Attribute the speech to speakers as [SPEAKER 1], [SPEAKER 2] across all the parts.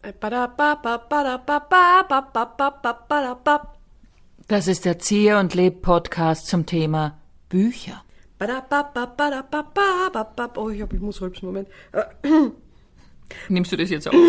[SPEAKER 1] Das ist der Erzieher und Leb-Podcast zum Thema Bücher.
[SPEAKER 2] Oh, ich muss rülpsen, Moment.
[SPEAKER 1] Nimmst du das jetzt auf?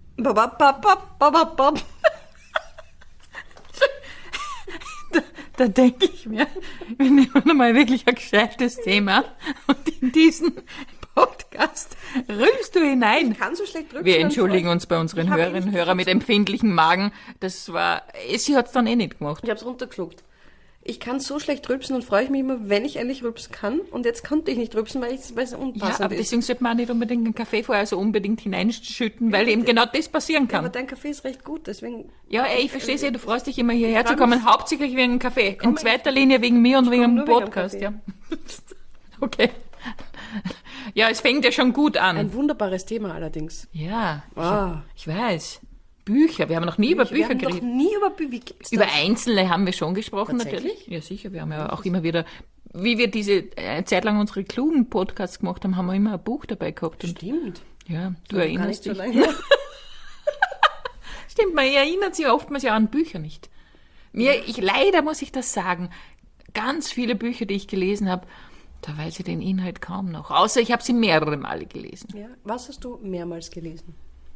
[SPEAKER 1] Da denke ich mir, wir nehmen mal wirklich ein gescheites Thema und in diesen Podcast rülpst du hinein.
[SPEAKER 2] Ich kann so schlecht rülpsen.
[SPEAKER 1] Wir entschuldigen uns bei unseren Hörerinnen und Hörern mit empfindlichen Magen. Sie hat es dann eh nicht gemacht.
[SPEAKER 2] Ich habe es runtergeschluckt. Ich kann so schlecht rülpsen und freue mich immer, wenn ich endlich rülpsen kann. Und jetzt konnte ich nicht rülpsen, weil es unpassend ist.
[SPEAKER 1] Ja, aber deswegen sollte man auch nicht unbedingt einen Kaffee vorher so unbedingt hineinschütten, weil eben genau das passieren kann.
[SPEAKER 2] Aber dein Kaffee ist recht gut, deswegen...
[SPEAKER 1] Ja, ich verstehe es ja, du freust dich immer hierher zu kommen, hauptsächlich wegen dem Kaffee. In zweiter Linie wegen mir und wegen dem Podcast, ja. Okay. Ja, es fängt ja schon gut an.
[SPEAKER 2] Ein wunderbares Thema allerdings.
[SPEAKER 1] Ja, ich weiß. Bücher, wir haben noch nie über Bücher geredet.
[SPEAKER 2] Wir haben noch nie über Bücher.
[SPEAKER 1] Über einzelne haben wir schon gesprochen,
[SPEAKER 2] Tatsächlich?
[SPEAKER 1] natürlich. Ja, sicher, wir haben ja auch immer wieder, wie wir diese Zeit lang unsere klugen Podcasts gemacht haben, haben wir immer ein Buch dabei gehabt. Und
[SPEAKER 2] Stimmt.
[SPEAKER 1] ja, du erinnerst dich.
[SPEAKER 2] Gar nicht so lange.
[SPEAKER 1] Stimmt, man erinnert sich oftmals ja an Bücher nicht. Leider muss ich das sagen, ganz viele Bücher, die ich gelesen habe, da weiß ich den Inhalt kaum noch. Außer ich habe sie mehrere Male gelesen.
[SPEAKER 2] Ja. Was hast du mehrmals gelesen?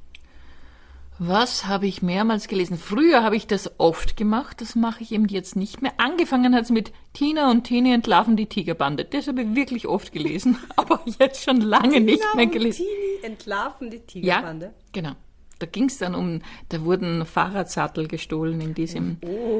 [SPEAKER 1] Was habe ich mehrmals gelesen? Früher habe ich das oft gemacht, das mache ich eben jetzt nicht mehr. Angefangen hat es mit Tina und Tini entlarven die Tigerbande. Das habe ich wirklich oft gelesen, aber jetzt schon lange nicht mehr gelesen.
[SPEAKER 2] Tini entlarven die Tigerbande?
[SPEAKER 1] Ja, genau. Da ging es dann da wurden Fahrradsattel gestohlen in diesem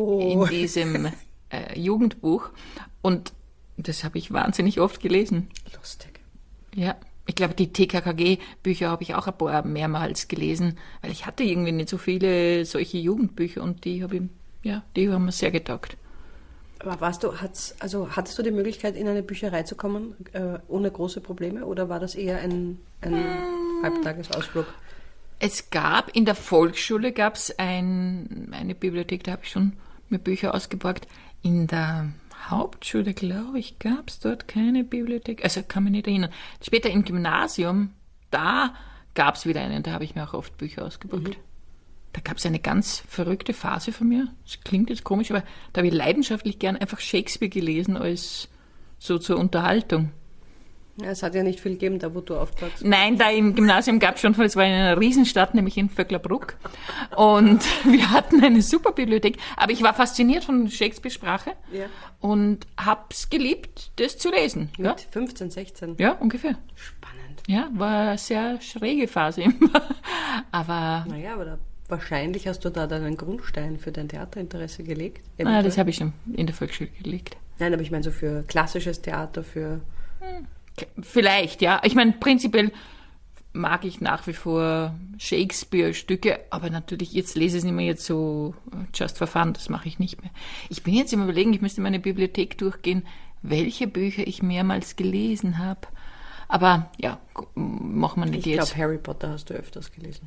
[SPEAKER 1] Jugendbuch. Und das habe ich wahnsinnig oft gelesen.
[SPEAKER 2] Lustig.
[SPEAKER 1] Ja. Ich glaube, die TKKG-Bücher habe ich auch ein paar mehrmals gelesen, weil ich hatte irgendwie nicht so viele solche Jugendbücher und die haben mir sehr getaugt.
[SPEAKER 2] Aber hattest du die Möglichkeit, in eine Bücherei zu kommen, ohne große Probleme, oder war das eher ein Halbtagesausflug?
[SPEAKER 1] Es gab, in der Volksschule gab es eine Bibliothek, da habe ich schon mir Bücher ausgeborgt. In der Hauptschule, glaube ich, gab es dort keine Bibliothek. Also kann mich nicht erinnern. Später im Gymnasium, da gab es wieder einen, da habe ich mir auch oft Bücher ausgeborgt. Mhm. Da gab es eine ganz verrückte Phase von mir. Das klingt jetzt komisch, aber da habe ich leidenschaftlich gern einfach Shakespeare gelesen als so zur Unterhaltung.
[SPEAKER 2] Ja, es hat ja nicht viel gegeben, da wo du aufwachst.
[SPEAKER 1] Nein, da im Gymnasium gab es schon, es war in einer Riesenstadt, nämlich in Vöcklerbruck. Und wir hatten eine super Bibliothek. Aber ich war fasziniert von Shakespeare-Sprache und hab's geliebt, das zu lesen.
[SPEAKER 2] Mit 15, 16?
[SPEAKER 1] Ja, ungefähr.
[SPEAKER 2] Spannend.
[SPEAKER 1] Ja, war eine sehr schräge Phase immer. Aber...
[SPEAKER 2] Naja, aber wahrscheinlich hast du da dann einen Grundstein für dein Theaterinteresse gelegt.
[SPEAKER 1] Das habe ich schon in der Volksschule gelegt.
[SPEAKER 2] Nein, aber ich meine so für klassisches Theater, für...
[SPEAKER 1] Vielleicht, ja. Ich meine, prinzipiell mag ich nach wie vor Shakespeare-Stücke, aber natürlich, jetzt lese ich es nicht mehr jetzt so just for fun, das mache ich nicht mehr. Ich bin jetzt im Überlegen, ich müsste meine Bibliothek durchgehen, welche Bücher ich mehrmals gelesen habe. Aber ja, machen wir nicht jetzt.
[SPEAKER 2] Ich glaube, Harry Potter hast du öfters gelesen.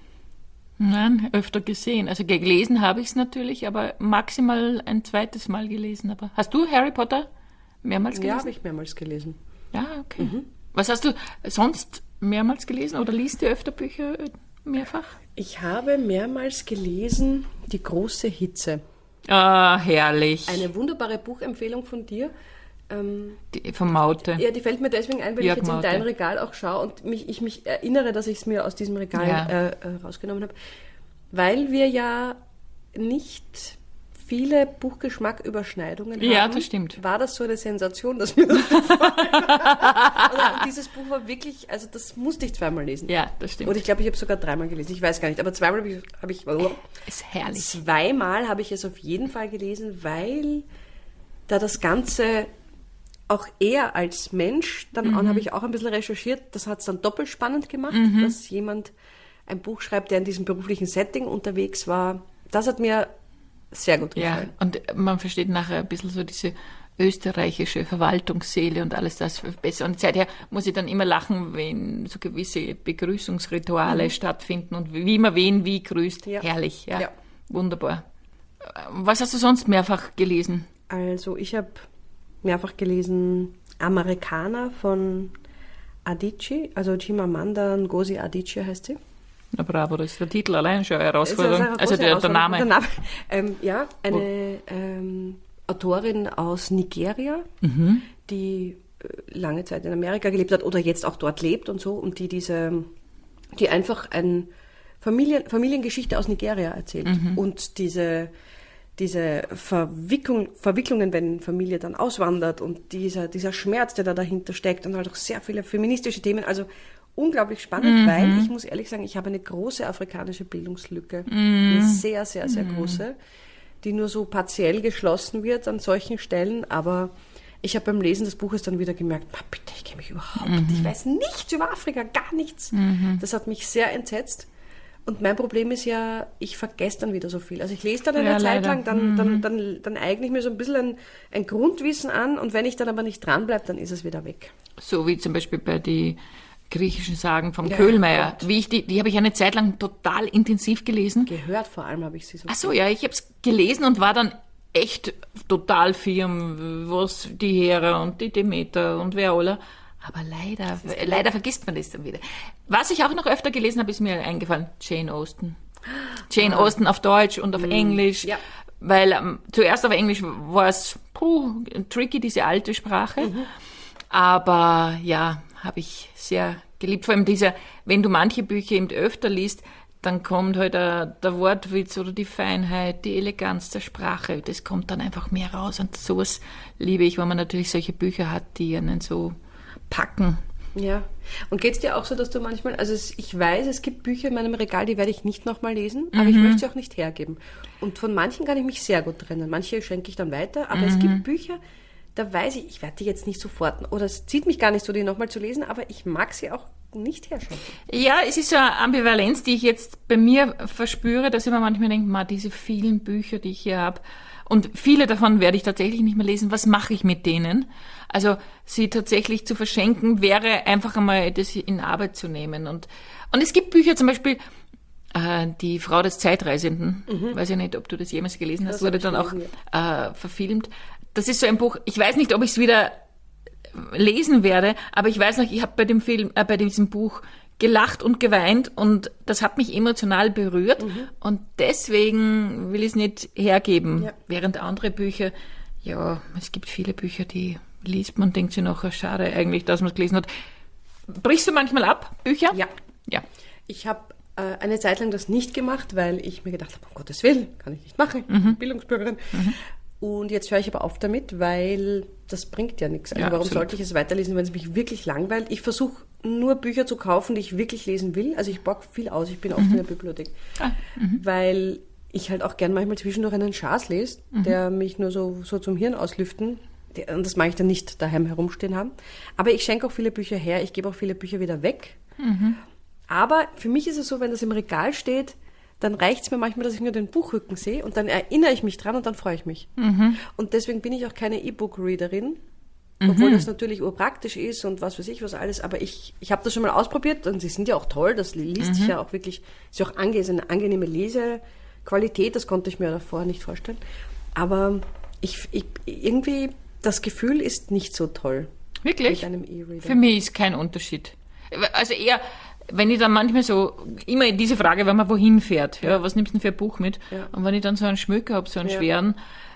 [SPEAKER 1] Nein, öfter gesehen. Also gelesen habe ich es natürlich, aber maximal ein zweites Mal gelesen. Aber hast du Harry Potter mehrmals gelesen?
[SPEAKER 2] Ja, habe ich mehrmals gelesen.
[SPEAKER 1] Ja, okay. Mhm. Was hast du sonst mehrmals gelesen oder liest du öfter Bücher mehrfach?
[SPEAKER 2] Ich habe mehrmals gelesen Die große Hitze.
[SPEAKER 1] Ah, herrlich.
[SPEAKER 2] Eine wunderbare Buchempfehlung von dir.
[SPEAKER 1] Die von Maute.
[SPEAKER 2] Ja, die fällt mir deswegen ein, weil
[SPEAKER 1] Jörg
[SPEAKER 2] ich jetzt
[SPEAKER 1] Maute.
[SPEAKER 2] In dein Regal auch schaue und ich mich erinnere, dass ich es mir aus diesem Regal rausgenommen habe. Weil wir ja nicht viele Buchgeschmacküberschneidungen haben.
[SPEAKER 1] Ja, das stimmt.
[SPEAKER 2] War das so eine Sensation, dass mir das gefallen hat? Und dieses Buch war wirklich, also das musste ich zweimal lesen.
[SPEAKER 1] Ja, das stimmt.
[SPEAKER 2] Und ich glaube, ich habe sogar dreimal gelesen. Ich weiß gar nicht, aber zweimal habe ich
[SPEAKER 1] ist herrlich.
[SPEAKER 2] Zweimal habe ich es auf jeden Fall gelesen, weil da das Ganze auch eher als Mensch, dann habe ich auch ein bisschen recherchiert, das hat es dann doppelt spannend gemacht, dass jemand ein Buch schreibt, der in diesem beruflichen Setting unterwegs war. Das hat mir sehr gut gefallen.
[SPEAKER 1] Ja, und man versteht nachher ein bisschen so diese österreichische Verwaltungsseele und alles das besser. Und seither muss ich dann immer lachen, wenn so gewisse Begrüßungsrituale stattfinden und wie man wen wie grüßt. Ja. Herrlich, ja. Wunderbar. Was hast du sonst mehrfach gelesen?
[SPEAKER 2] Also ich habe mehrfach gelesen Amerikaner von Adichie, also Chimamanda Ngozi Adichie heißt sie.
[SPEAKER 1] Na bravo, das ist der Titel allein schon eine
[SPEAKER 2] Es ist
[SPEAKER 1] Herausforderung.
[SPEAKER 2] eine
[SPEAKER 1] Also
[SPEAKER 2] große
[SPEAKER 1] der Name.
[SPEAKER 2] Ja, eine Autorin aus Nigeria, die lange Zeit in Amerika gelebt hat oder jetzt auch dort lebt und so, und die einfach eine Familiengeschichte aus Nigeria erzählt. Und diese Verwicklungen, wenn Familie dann auswandert, und dieser Schmerz, der da dahinter steckt, und halt auch sehr viele feministische Themen, also unglaublich spannend, weil ich muss ehrlich sagen, ich habe eine große afrikanische Bildungslücke, eine sehr, sehr, sehr große, die nur so partiell geschlossen wird an solchen Stellen, aber ich habe beim Lesen des Buches dann wieder gemerkt, bitte, ich kenne mich überhaupt nicht, ich weiß nichts über Afrika, gar nichts. Das hat mich sehr entsetzt. Und mein Problem ist ja, ich vergesse dann wieder so viel. Also ich lese dann eine Zeit lang, dann eigne ich mir so ein bisschen ein Grundwissen an, und wenn ich dann aber nicht dranbleibe, dann ist es wieder weg.
[SPEAKER 1] So wie zum Beispiel bei den griechischen Sagen vom Köhlmeier. Wie die habe ich eine Zeit lang total intensiv gelesen.
[SPEAKER 2] Gehört vor allem habe ich sie so.
[SPEAKER 1] Ach so, ja, ich habe es gelesen und war dann echt total firm, was die Hera und die Demeter und wer alle. Aber leider vergisst man das dann wieder. Was ich auch noch öfter gelesen habe, ist mir eingefallen, Jane Austen. Jane Austen auf Deutsch und auf Englisch. Ja. Weil zuerst auf Englisch war es tricky, diese alte Sprache. Aber ja, habe ich sehr geliebt. Vor allem wenn du manche Bücher eben öfter liest, dann kommt halt der Wortwitz oder die Feinheit, die Eleganz der Sprache. Das kommt dann einfach mehr raus. Und sowas liebe ich, weil man natürlich solche Bücher hat, die einen so packen.
[SPEAKER 2] Ja. Und geht's dir auch so, dass du manchmal, also ich weiß, es gibt Bücher in meinem Regal, die werde ich nicht nochmal lesen, aber ich möchte sie auch nicht hergeben. Und von manchen kann ich mich sehr gut trennen. Manche schenke ich dann weiter, aber es gibt Bücher, da weiß ich werde die jetzt nicht sofort, oder es zieht mich gar nicht so, die nochmal zu lesen, aber ich mag sie auch nicht herschenken.
[SPEAKER 1] Ja, es ist so eine Ambivalenz, die ich jetzt bei mir verspüre, dass ich mir manchmal denke, diese vielen Bücher, die ich hier habe, und viele davon werde ich tatsächlich nicht mehr lesen. Was mache ich mit denen? Also sie tatsächlich zu verschenken, wäre einfach einmal das in Arbeit zu nehmen. Und es gibt Bücher, zum Beispiel Die Frau des Zeitreisenden. Weiß ich nicht, ob du das jemals gelesen hast. Das wurde dann auch verfilmt. Das ist so ein Buch, ich weiß nicht, ob ich es wieder lesen werde, aber ich weiß noch, ich habe bei diesem Buch gelacht und geweint, und das hat mich emotional berührt, und deswegen will ich es nicht hergeben. Ja. Während andere Bücher, ja, es gibt viele Bücher, die liest man und denkt sich noch, schade eigentlich, dass man es gelesen hat. Brichst du manchmal ab, Bücher?
[SPEAKER 2] Ja. Ich habe eine Zeit lang das nicht gemacht, weil ich mir gedacht habe, um Gottes Willen, kann ich nicht machen, Bildungsbürgerin. Und jetzt höre ich aber auf damit, weil das bringt ja nichts. Also warum absolut. Sollte ich es weiterlesen, wenn es mich wirklich langweilt? Ich versuche nur Bücher zu kaufen, die ich wirklich lesen will. Also ich borg viel aus, ich bin oft in der Bibliothek. Weil ich halt auch gern manchmal zwischendurch einen Schaß lese, der mich nur so zum Hirn auslüften, und das mag ich dann nicht daheim herumstehen haben. Aber ich schenke auch viele Bücher her, ich gebe auch viele Bücher wieder weg. Aber für mich ist es so, wenn das im Regal steht, dann reicht es mir manchmal, dass ich nur den Buchrücken sehe, und dann erinnere ich mich dran und dann freue ich mich. Und deswegen bin ich auch keine E-Book-Readerin, obwohl das natürlich urpraktisch ist und was weiß ich was alles, aber ich habe das schon mal ausprobiert, und sie sind ja auch toll, das liest sich ja auch wirklich, ist ja auch eine angenehme Lesequalität, das konnte ich mir davor nicht vorstellen. Aber ich irgendwie, das Gefühl ist nicht so toll.
[SPEAKER 1] Wirklich?
[SPEAKER 2] Mit einem E-Reader.
[SPEAKER 1] Für mich ist kein Unterschied. Also eher, wenn ich dann manchmal so, immer diese Frage, wenn man wohin fährt, ja, was nimmst du denn für ein Buch mit? Ja. Und wenn ich dann so einen Schmöker habe, so einen schweren,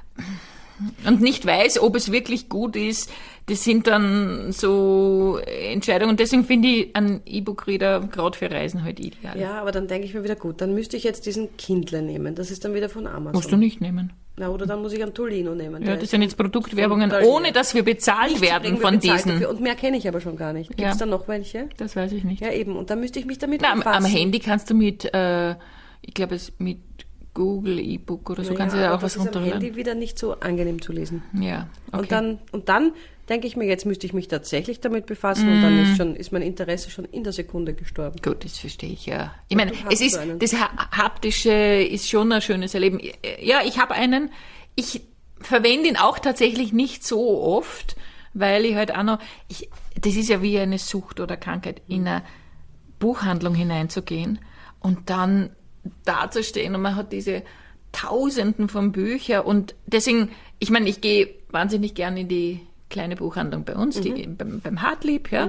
[SPEAKER 1] und nicht weiß, ob es wirklich gut ist, das sind dann so Entscheidungen. Und deswegen finde ich einen E-Book-Reader gerade für Reisen halt ideal.
[SPEAKER 2] Ja, aber dann denke ich mir wieder, gut, dann müsste ich jetzt diesen Kindle nehmen. Das ist dann wieder von Amazon.
[SPEAKER 1] Musst du nicht nehmen.
[SPEAKER 2] Na, oder dann muss ich einen Tolino nehmen.
[SPEAKER 1] Ja, das sind jetzt Produktwerbungen, ohne dass wir bezahlt werden von diesen.
[SPEAKER 2] Dafür. Und mehr kenne ich aber schon gar nicht. Gibt es da noch welche?
[SPEAKER 1] Das weiß ich nicht.
[SPEAKER 2] Ja, eben. Und dann müsste ich mich damit
[SPEAKER 1] befassen. Am Handy kannst du mit, ich glaube, mit Google E-Book oder so, kannst du ja auch was runterladen.
[SPEAKER 2] Das ist am Handy wieder nicht so angenehm zu lesen.
[SPEAKER 1] Ja, okay.
[SPEAKER 2] Und dann denke ich mir, jetzt müsste ich mich tatsächlich damit befassen, und dann ist mein Interesse schon in der Sekunde gestorben.
[SPEAKER 1] Gut, das verstehe ich, ja. Ich meine, das Haptische ist schon ein schönes Erleben. Ja, ich habe einen. Ich verwende ihn auch tatsächlich nicht so oft, weil ich halt auch noch, das ist ja wie eine Sucht oder Krankheit, in eine Buchhandlung hineinzugehen und dann dazustehen, und man hat diese Tausenden von Büchern, und deswegen, ich meine, ich gehe wahnsinnig gern in die kleine Buchhandlung bei uns, beim Hartlieb, ja.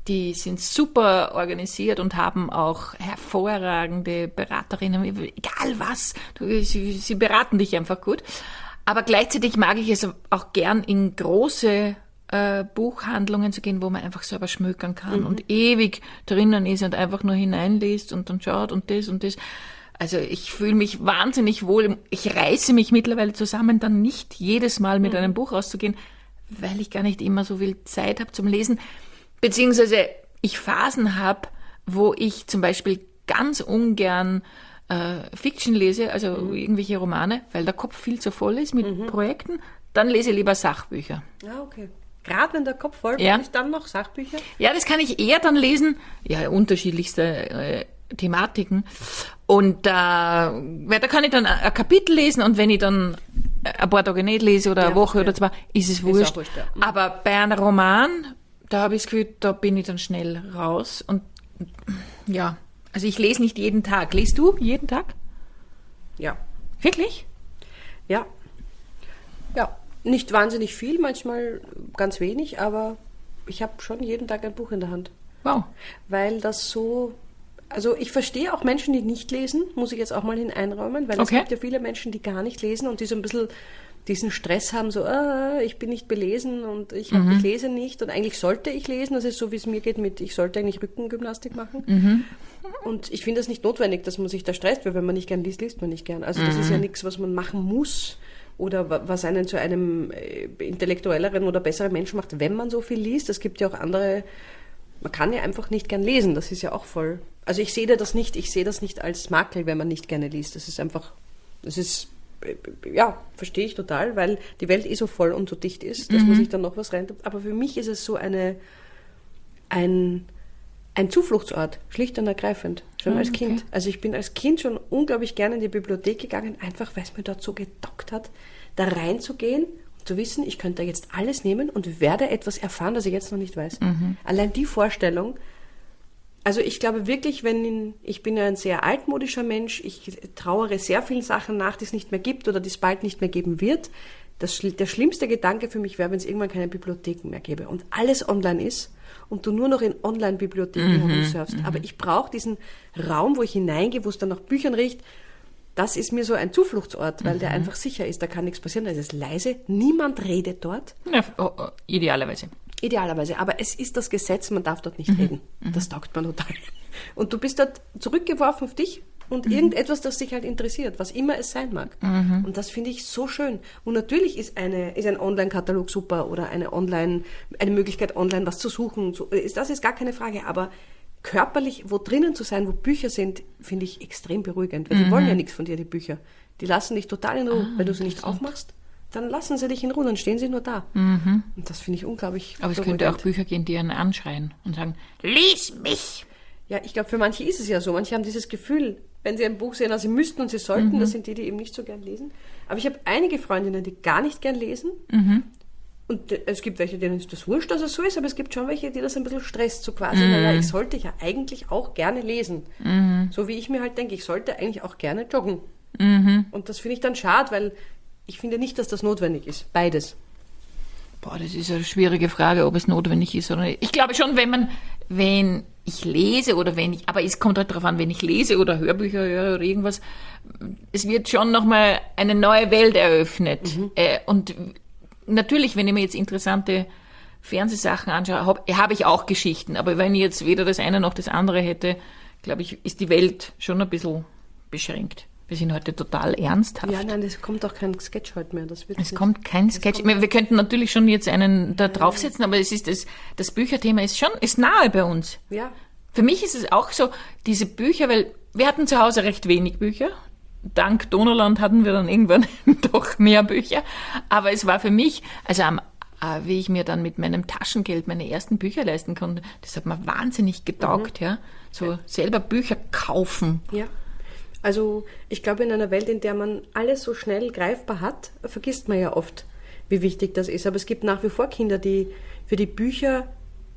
[SPEAKER 1] die sind super organisiert und haben auch hervorragende Beraterinnen, egal was, sie beraten dich einfach gut. Aber gleichzeitig mag ich es auch gern, in große Buchhandlungen zu gehen, wo man einfach selber schmökern kann und ewig drinnen ist und einfach nur hineinliest und dann schaut und das und das. Also ich fühle mich wahnsinnig wohl. Ich reiße mich mittlerweile zusammen, dann nicht jedes Mal mit einem Buch rauszugehen, weil ich gar nicht immer so viel Zeit habe zum Lesen. Beziehungsweise ich Phasen habe, wo ich zum Beispiel ganz ungern Fiction lese, also irgendwelche Romane, weil der Kopf viel zu voll ist mit Projekten. Dann lese ich lieber Sachbücher.
[SPEAKER 2] Ah, okay. Gerade wenn der Kopf voll ist, dann noch Sachbücher?
[SPEAKER 1] Ja, das kann ich eher dann lesen. Ja, unterschiedlichste Thematiken. Und weil da kann ich dann ein Kapitel lesen und wenn ich dann ein paar Tage nicht lese oder eine Woche oder zwei, ist es wurscht. Ist auch wurscht, ja. Aber bei einem Roman, da habe ich das Gefühl, da bin ich dann schnell raus. Und ja, also ich lese nicht jeden Tag. Liest du jeden Tag?
[SPEAKER 2] Ja.
[SPEAKER 1] Wirklich?
[SPEAKER 2] Ja. Ja, nicht wahnsinnig viel, manchmal ganz wenig, aber ich habe schon jeden Tag ein Buch in der Hand.
[SPEAKER 1] Wow.
[SPEAKER 2] Weil das so... Also ich verstehe auch Menschen, die nicht lesen, muss ich jetzt auch mal einräumen, weil es gibt ja viele Menschen, die gar nicht lesen und die so ein bisschen diesen Stress haben, so, ich bin nicht belesen und ich lese nicht und eigentlich sollte ich lesen, das ist so, wie es mir geht mit, ich sollte eigentlich Rückengymnastik machen. Und ich finde das nicht notwendig, dass man sich da stresst, weil wenn man nicht gern liest, liest man nicht gern. Also das ist ja nichts, was man machen muss oder was einen zu einem intellektuelleren oder besseren Menschen macht, wenn man so viel liest. Es gibt ja auch andere... Man kann ja einfach nicht gern lesen, das ist ja auch voll... Also ich sehe das nicht als Makel, wenn man nicht gerne liest. Das ist, verstehe ich total, weil die Welt so voll und so dicht ist, dass man sich dann noch was reintut. Aber für mich ist es so ein Zufluchtsort, schlicht und ergreifend, schon als Kind. Also ich bin als Kind schon unglaublich gerne in die Bibliothek gegangen, einfach weil es mir dort so getaugt hat, da reinzugehen, zu wissen, ich könnte jetzt alles nehmen und werde etwas erfahren, das ich jetzt noch nicht weiß. Allein die Vorstellung, also ich glaube wirklich, ich bin ja ein sehr altmodischer Mensch, ich trauere sehr vielen Sachen nach, die es nicht mehr gibt oder die es bald nicht mehr geben wird. Der schlimmste Gedanke für mich wäre, wenn es irgendwann keine Bibliotheken mehr gäbe und alles online ist und du nur noch in Online-Bibliotheken herumsurfst. Aber ich brauche diesen Raum, wo ich hineingehe, wo es dann nach Büchern riecht. Das ist mir so ein Zufluchtsort, weil der einfach sicher ist, da kann nichts passieren, da ist es leise, niemand redet dort.
[SPEAKER 1] Ja, idealerweise.
[SPEAKER 2] Idealerweise, aber es ist das Gesetz, man darf dort nicht reden. Das taugt man total. Und du bist dort zurückgeworfen auf dich und irgendetwas, das dich halt interessiert, was immer es sein mag. Und das finde ich so schön. Und natürlich ist ein Online-Katalog super oder eine Möglichkeit online was zu suchen. Das ist gar keine Frage, aber körperlich wo drinnen zu sein, wo Bücher sind, finde ich extrem beruhigend. Weil die wollen ja nichts von dir, die Bücher. Die lassen dich total in Ruhe. Wenn du sie nicht aufmachst, dann lassen sie dich in Ruhe, dann stehen sie nur da. Und das finde ich unglaublich
[SPEAKER 1] Aber es könnte auch Bücher geben, die einen anschreien und sagen, lies mich!
[SPEAKER 2] Ja, ich glaube, für manche ist es ja so. Manche haben dieses Gefühl, wenn sie ein Buch sehen, also sie müssten und sie sollten, das sind die eben nicht so gern lesen. Aber ich habe einige Freundinnen, die gar nicht gern lesen. Und es gibt welche, denen ist das wurscht, dass es so ist, aber es gibt schon welche, die das ein bisschen stresst, so quasi, naja, ich sollte ja eigentlich auch gerne lesen. So wie ich mir halt denke, ich sollte eigentlich auch gerne joggen. Und das finde ich dann schade, weil ich finde nicht, dass das notwendig ist. Beides.
[SPEAKER 1] Boah, das ist eine schwierige Frage, ob es notwendig ist oder nicht. Ich glaube schon, wenn ich lese oder aber es kommt halt darauf an, wenn ich lese oder Hörbücher höre oder irgendwas, es wird schon nochmal eine neue Welt eröffnet. Und natürlich, wenn ich mir jetzt interessante Fernsehsachen anschaue, habe ich auch Geschichten. Aber wenn ich jetzt weder das eine noch das andere hätte, glaube ich, ist die Welt schon ein bisschen beschränkt. Wir sind heute total ernsthaft.
[SPEAKER 2] Ja, nein, es kommt auch kein Sketch heute mehr.
[SPEAKER 1] Kommt kein Sketch. Wir könnten natürlich schon jetzt einen da draufsetzen, aber das Bücherthema ist nahe bei uns.
[SPEAKER 2] Ja.
[SPEAKER 1] Für mich ist es auch so, diese Bücher, weil wir hatten zu Hause recht wenig Bücher. Dank Donauland hatten wir dann irgendwann doch mehr Bücher. Aber es war für mich, also wie ich mir dann mit meinem Taschengeld meine ersten Bücher leisten konnte, das hat mir wahnsinnig getaugt, ja. So selber Bücher kaufen.
[SPEAKER 2] Ja. Also ich glaube, in einer Welt, in der man alles so schnell greifbar hat, vergisst man ja oft, wie wichtig das ist. Aber es gibt nach wie vor Kinder, die für die Bücher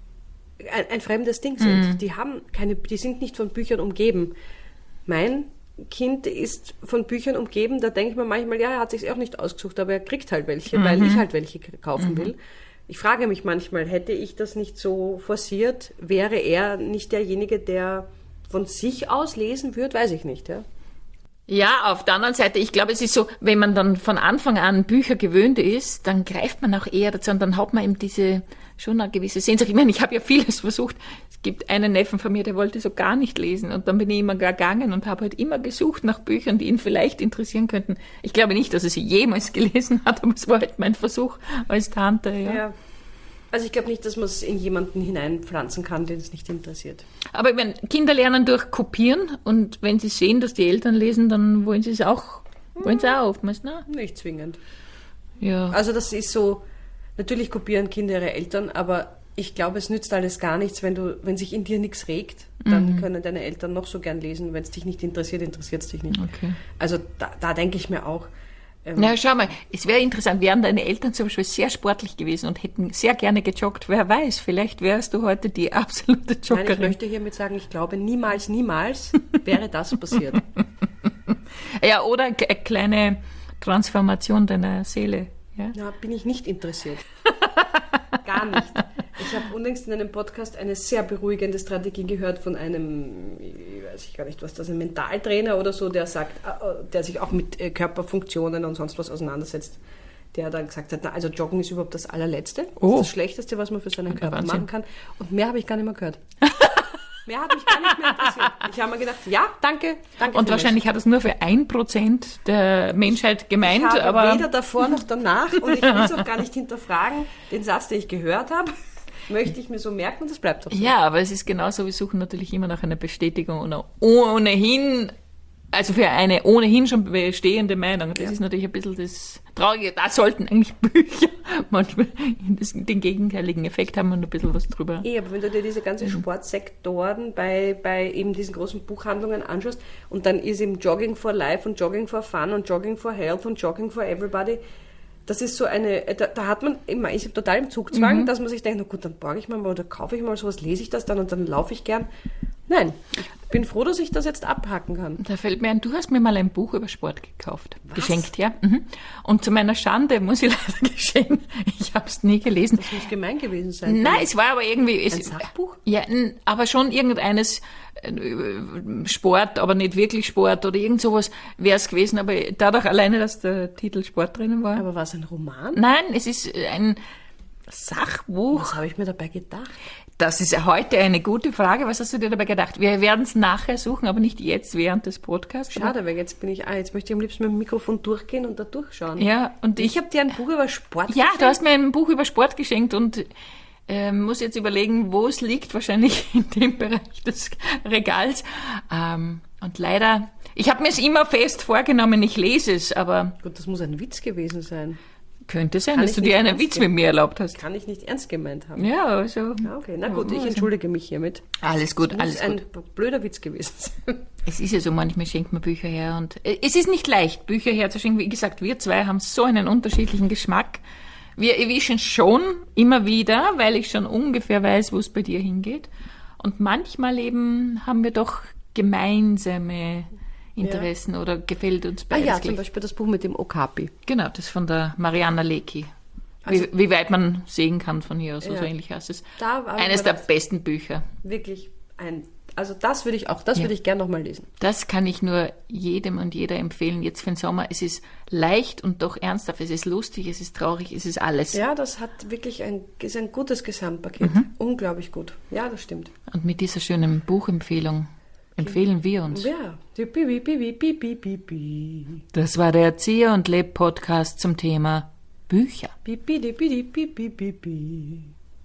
[SPEAKER 2] ein fremdes Ding sind. Die sind nicht von Büchern umgeben. Mein Kind ist von Büchern umgeben, da denke ich mir manchmal, ja, er hat sich auch nicht ausgesucht, aber er kriegt halt welche, weil ich halt welche kaufen will. Ich frage mich manchmal, hätte ich das nicht so forciert, wäre er nicht derjenige, der von sich aus lesen würde? Weiß ich nicht, ja.
[SPEAKER 1] Ja, auf der anderen Seite, ich glaube, es ist so, wenn man dann von Anfang an Bücher gewöhnt ist, dann greift man auch eher dazu und dann hat man eben schon eine gewisse Sehnsucht. Ich meine, ich habe ja vieles versucht. Es gibt einen Neffen von mir, der wollte so gar nicht lesen und dann bin ich immer gegangen und habe halt immer gesucht nach Büchern, die ihn vielleicht interessieren könnten. Ich glaube nicht, dass er sie jemals gelesen hat, aber es war halt mein Versuch als Tante, ja.
[SPEAKER 2] Also ich glaube nicht, dass man es in jemanden hineinpflanzen kann, den es nicht interessiert.
[SPEAKER 1] Aber wenn Kinder lernen durch Kopieren und wenn sie sehen, dass die Eltern lesen, dann wollen sie es auch aufpassen, ne?
[SPEAKER 2] Nicht zwingend.
[SPEAKER 1] Ja.
[SPEAKER 2] Also das ist so, natürlich kopieren Kinder ihre Eltern, aber ich glaube, es nützt alles gar nichts, wenn sich in dir nichts regt, dann können deine Eltern noch so gern lesen. Wenn es dich nicht interessiert, interessiert es dich nicht.
[SPEAKER 1] Okay.
[SPEAKER 2] Also da denke ich mir auch.
[SPEAKER 1] Na, schau mal, es wäre interessant, wären deine Eltern zum Beispiel sehr sportlich gewesen und hätten sehr gerne gejoggt. Wer weiß, vielleicht wärst du heute die absolute Joggerin.
[SPEAKER 2] Nein, ich möchte hiermit sagen, ich glaube, niemals wäre das passiert.
[SPEAKER 1] Ja, oder eine kleine Transformation deiner Seele. Ja?
[SPEAKER 2] Na, bin ich nicht interessiert. Gar nicht. Ich habe unlängst in einem Podcast eine sehr beruhigende Strategie gehört von einem, ich weiß gar nicht, was das ist, ein Mentaltrainer oder so, der sagt, der sich auch mit Körperfunktionen und sonst was auseinandersetzt, der dann gesagt hat, also Joggen ist überhaupt das Allerletzte. Das ist das Schlechteste, was man für seinen Körper machen kann. Und mehr habe ich gar nicht mehr gehört. Mehr hat mich gar nicht mehr interessiert. Ich habe mir gedacht, ja, danke.
[SPEAKER 1] Und wahrscheinlich hat es nur für 1% der Menschheit gemeint.
[SPEAKER 2] Ich habe
[SPEAKER 1] aber
[SPEAKER 2] weder davor noch danach und ich will es auch gar nicht hinterfragen. Den Satz, den ich gehört habe, möchte ich mir so merken und das bleibt auch so.
[SPEAKER 1] Ja, aber es ist genauso, wir suchen natürlich immer nach einer Bestätigung und ohnehin, also für eine ohnehin schon bestehende Meinung. Das ist natürlich ein bisschen das Traurige. Da sollten eigentlich Bücher manchmal den gegenteiligen Effekt haben und ein bisschen was drüber.
[SPEAKER 2] Aber wenn du dir diese ganzen Sportsektoren bei eben diesen großen Buchhandlungen anschaust und dann ist eben Jogging for Life und Jogging for Fun und Jogging for Health und Jogging for Everybody, das ist so da hat man immer, ist total im Zugzwang, dass man sich denkt, na gut, dann borge ich mal oder kaufe ich mal sowas, lese ich das dann und dann laufe ich gern. Nein, ich bin froh, dass ich das jetzt abhaken kann.
[SPEAKER 1] Da fällt mir ein, du hast mir mal ein Buch über Sport gekauft. Was? Geschenkt, ja. Und zu meiner Schande muss ich leider gestehen, ich habe es nie gelesen.
[SPEAKER 2] Das muss gemein gewesen sein.
[SPEAKER 1] Nein, es war aber irgendwie...
[SPEAKER 2] Ein Sachbuch?
[SPEAKER 1] Ja, aber schon irgendeines Sport, aber nicht wirklich Sport oder irgend sowas wäre es gewesen, aber dadurch alleine, dass der Titel Sport drinnen war.
[SPEAKER 2] Aber war es ein Roman?
[SPEAKER 1] Nein, es ist ein Sachbuch.
[SPEAKER 2] Was habe ich mir dabei gedacht?
[SPEAKER 1] Das ist heute eine gute Frage. Was hast du dir dabei gedacht? Wir werden es nachher suchen, aber nicht jetzt während des Podcasts.
[SPEAKER 2] Schade, weil jetzt möchte ich am liebsten mit dem Mikrofon durchgehen und da durchschauen.
[SPEAKER 1] Ja, und
[SPEAKER 2] ich habe dir ein Buch über Sport
[SPEAKER 1] geschenkt. Ja, du hast mir ein Buch über Sport geschenkt und muss jetzt überlegen, wo es liegt. Wahrscheinlich in dem Bereich des Regals. Und leider, ich habe mir es immer fest vorgenommen, ich lese es, aber...
[SPEAKER 2] Gut, das muss ein Witz gewesen sein.
[SPEAKER 1] Könnte sein, dass du dir einen Witz mit mir erlaubt hast.
[SPEAKER 2] Kann ich nicht ernst gemeint haben.
[SPEAKER 1] Ja, also...
[SPEAKER 2] Okay, na gut, ich entschuldige mich hiermit.
[SPEAKER 1] Alles gut, alles gut.
[SPEAKER 2] Ein blöder Witz gewesen sein.
[SPEAKER 1] Es ist ja so, manchmal schenkt man Bücher her und es ist nicht leicht, Bücher herzuschenken. Wie gesagt, wir zwei haben so einen unterschiedlichen Geschmack. Wir erwischen schon immer wieder, weil ich schon ungefähr weiß, wo es bei dir hingeht. Und manchmal eben haben wir doch gemeinsame Interessen oder gefällt uns beides.
[SPEAKER 2] Ja, zum Beispiel das Buch mit dem Okapi.
[SPEAKER 1] Genau, das von der Mariana Lecki. Also, wie weit man sehen kann von hier aus, so ähnlich heißt es. Eines der besten Bücher.
[SPEAKER 2] Wirklich also das würde ich gerne nochmal lesen.
[SPEAKER 1] Das kann ich nur jedem und jeder empfehlen, jetzt für den Sommer. Es ist leicht und doch ernsthaft, es ist lustig, es ist traurig, es ist alles.
[SPEAKER 2] Ja, das hat wirklich ist ein gutes Gesamtpaket. Unglaublich gut. Ja, das stimmt.
[SPEAKER 1] Und mit dieser schönen Buchempfehlung empfehlen wir uns.
[SPEAKER 2] Ja.
[SPEAKER 1] Das war der Erzieher und Leb Podcast zum Thema Bücher.
[SPEAKER 2] Pipi,